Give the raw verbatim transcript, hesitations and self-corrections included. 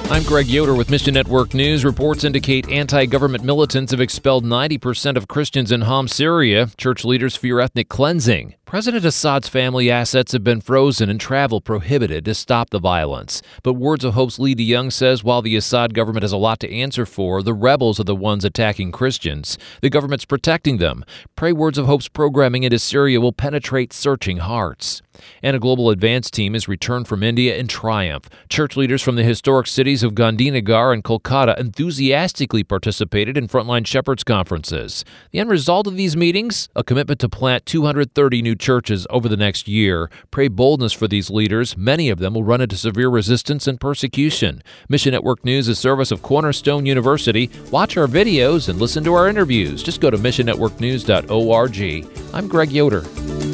I'm Greg Yoder with Mission Network News. Reports indicate anti-government militants have expelled ninety percent of Christians in Homs, Syria. Church leaders fear ethnic cleansing. President Assad's family assets have been frozen and travel prohibited to stop the violence. But Words of Hope's Lee DeYoung says while the Assad government has a lot to answer for, the rebels are the ones attacking Christians. The government's protecting them. Pray Words of Hope's programming into Syria will penetrate searching hearts. And a global advance team has returned from India in triumph. Church leaders from the historic cities of Gandhinagar and Kolkata enthusiastically participated in Frontline Shepherds conferences. The end result of these meetings? A commitment to plant two hundred thirty new churches over the next year. Pray boldness for these leaders. Many of them will run into severe resistance and persecution. Mission Network News is a service of Cornerstone University. Watch our videos and listen to our interviews. Just go to mission network news dot org. I'm Greg Yoder.